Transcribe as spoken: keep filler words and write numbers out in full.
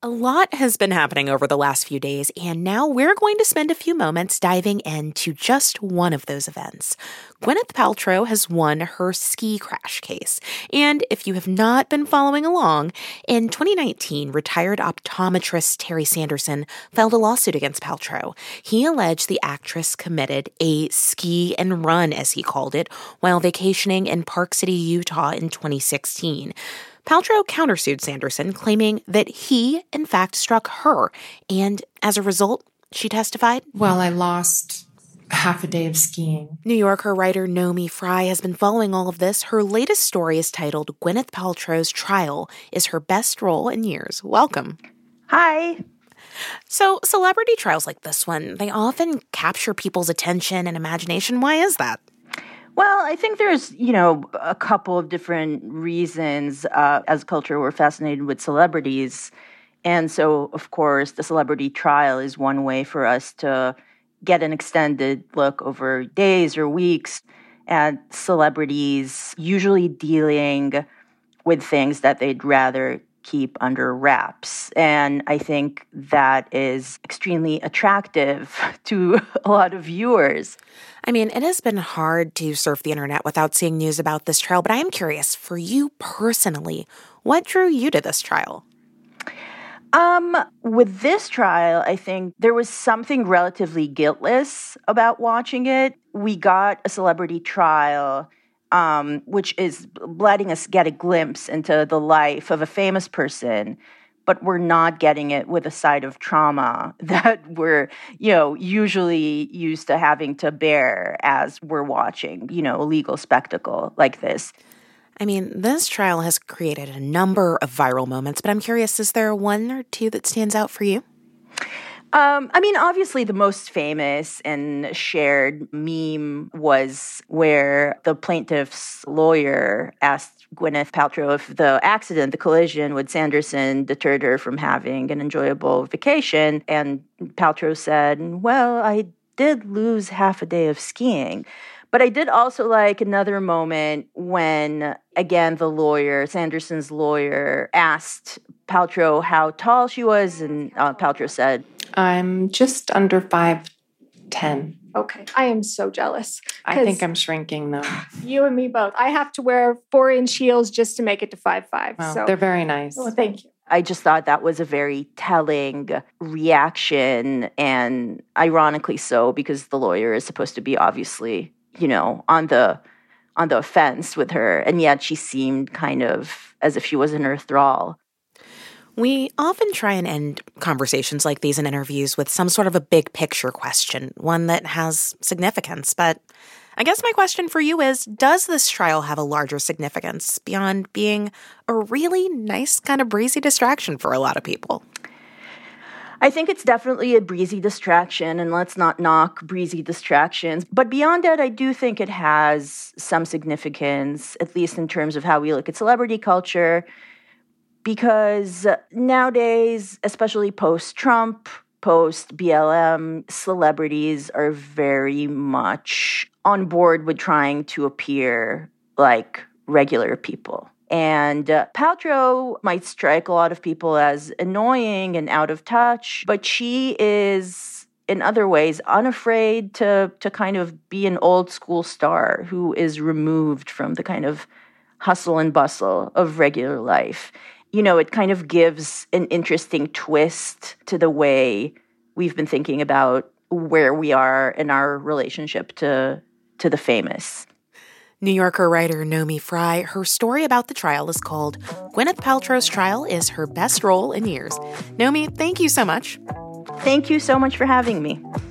A lot has been happening over the last few days, and now we're going to spend a few moments diving into just one of those events. Gwyneth Paltrow has won her ski crash case. And if you have not been following along, in twenty nineteen, retired optometrist Terry Sanderson filed a lawsuit against Paltrow. He alleged the actress committed a ski and run, as he called it, while vacationing in Park City, Utah in twenty sixteen. Paltrow countersued Sanderson, claiming that he, in fact, struck her, and as a result, she testified, "Well, I lost half a day of skiing." New Yorker writer Naomi Fry has been following all of this. Her latest story is titled Gwyneth Paltrow's Trial is Her Best Role in Years. Welcome. Hi. So celebrity trials like this one, they often capture people's attention and imagination. Why is that? Well, I think there's, you know, a couple of different reasons. Uh, as a culture, we're fascinated with celebrities. And so, of course, the celebrity trial is one way for us to get an extended look over days or weeks at celebrities, usually dealing with things that they'd rather keep under wraps. And I think that is extremely attractive to a lot of viewers. I mean, it has been hard to surf the internet without seeing news about this trial, but I am curious, for you personally, what drew you to this trial? Um, with this trial, I think there was something relatively guiltless about watching it. We got a celebrity trial, um, which is letting us get a glimpse into the life of a famous person, but we're not getting it with a side of trauma that we're, you know, usually used to having to bear as we're watching, you know, a legal spectacle like this. I mean, this trial has created a number of viral moments, but I'm curious, is there one or two that stands out for you? Um, I mean, obviously the most famous and shared meme was where the plaintiff's lawyer asked Gwyneth Paltrow if the accident, the collision with Sanderson, deterred her from having an enjoyable vacation. And Paltrow said, "Well, I did lose half a day of skiing." But I did also like another moment when, again, the lawyer, Sanderson's lawyer, asked Paltrow how tall she was, and uh, Paltrow said, "I'm just under five ten. Okay, I am so jealous. I think I'm shrinking, though. You and me both. I have to wear four-inch heels just to make it to five five. Well, so. They're very nice. Well, thank you. I just thought that was a very telling reaction, and ironically so, because the lawyer is supposed to be obviously, you know, on the on the offense with her, and yet she seemed kind of as if she was in her thrall. We often try and end conversations like these in interviews with some sort of a big picture question, one that has significance. But I guess my question for you is, does this trial have a larger significance beyond being a really nice kind of breezy distraction for a lot of people? I think it's definitely a breezy distraction, and let's not knock breezy distractions. But beyond that, I do think it has some significance, at least in terms of how we look at celebrity culture, because nowadays, especially post-Trump, post-B L M, celebrities are very much on board with trying to appear like regular people. And uh, Paltrow might strike a lot of people as annoying and out of touch, but she is, in other ways, unafraid to to kind of be an old school star who is removed from the kind of hustle and bustle of regular life. You know, it kind of gives an interesting twist to the way we've been thinking about where we are in our relationship to to the famous. New Yorker writer Naomi Fry, her story about the trial is called Gwyneth Paltrow's Trial is Her Best Role in Years. Naomi, thank you so much. Thank you so much for having me.